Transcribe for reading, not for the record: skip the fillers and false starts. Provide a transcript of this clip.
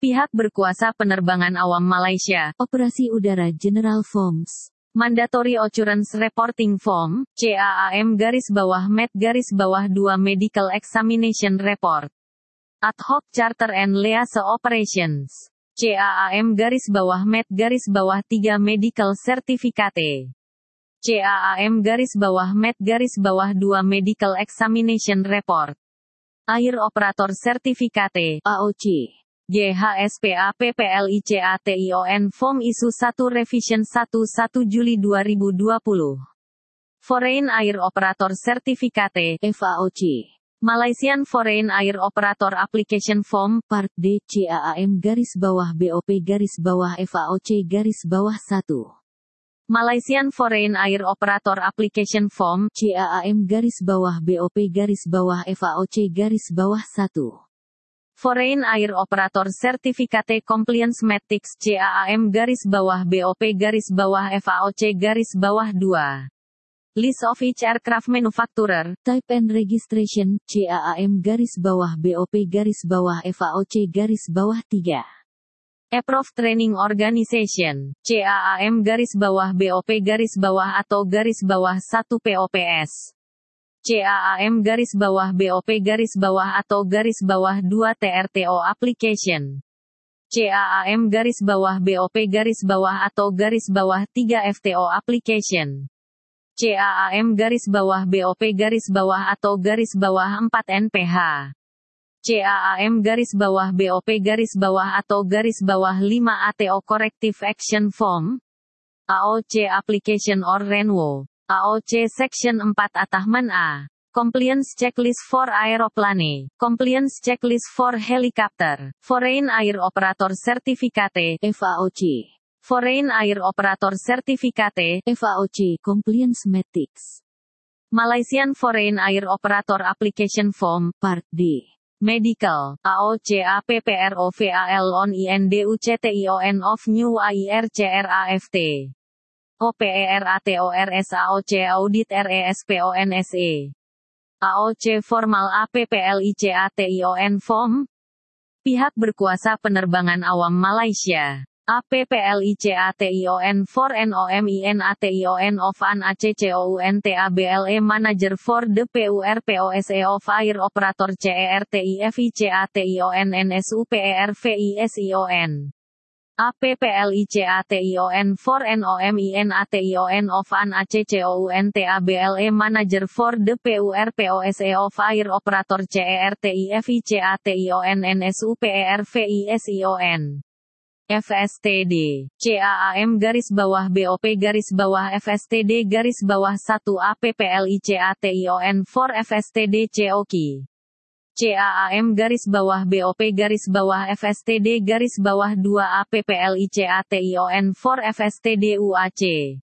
Pihak berkuasa penerbangan awam Malaysia, Operasi Udara General Forms. Mandatory Occurrence Reporting Form, CAAM-MED-2 Medical Examination Report. Ad hoc Charter and Liaison Operations. CAAM-MED-3 Medical Certificate. CAAM-MED-2 Medical Examination Report. Air Operator Certificate, AOC. GHSPAPPLICATION Form ISU 1 Revision 1 Juli 2020. Foreign Air Operator Certificate, FAOC. Malaysian Foreign Air Operator Application Form, Part D CAAM-BOP-FAOC-1. Malaysian Foreign Air Operator Application Form, CAAM-BOP-FAOC-1. Foreign Air Operator Certificate Compliance Matrix CAAM-BOP-FAOC-2. List of each aircraft manufacturer, Type and Registration, CAAM-BOP-FAOC-3. Approved Training Organization, CAAM-BOP-1 POPS. CAAM-BOP-2 TRTO Application. CAAM-BOP-3 FTO Application. CAAM-BOP-4 NPH. CAAM-BOP-5 ATO Corrective Action Form. AOC Application or Renwo. AOC Section 4 Atahman A. Compliance Checklist for Aeroplane. Compliance Checklist for Helicopter. Foreign Air Operator Certificate, FAOC. Foreign Air Operator Certificate, FAOC Compliance Matrix. Malaysian Foreign Air Operator Application Form, Part D. Medical, AOC APPROVAL on INDUCTION of New AIRCRAFT. OPERATORS AOC Audit RESPONSE. AOC Formal APPLICATION Form. Pihak berkuasa penerbangan awam Malaysia. APPLICATION for NOMINATION of an ACCOUNTABLE Manager for the PURPOSE of Air Operator CERTIFICATION NSUPERVISION. APPLICATION for NOMINATION of an ACCOUNTABLE Manager for the PURPOSE of Air Operator CERTIFICATION NSUPERVISION. FSTD, CAAM-BOP-FSTD-1 APPLICATION for FSTD COKI. CAAM-BOP-FSTD-2 APPLICATION for FSTD UAC.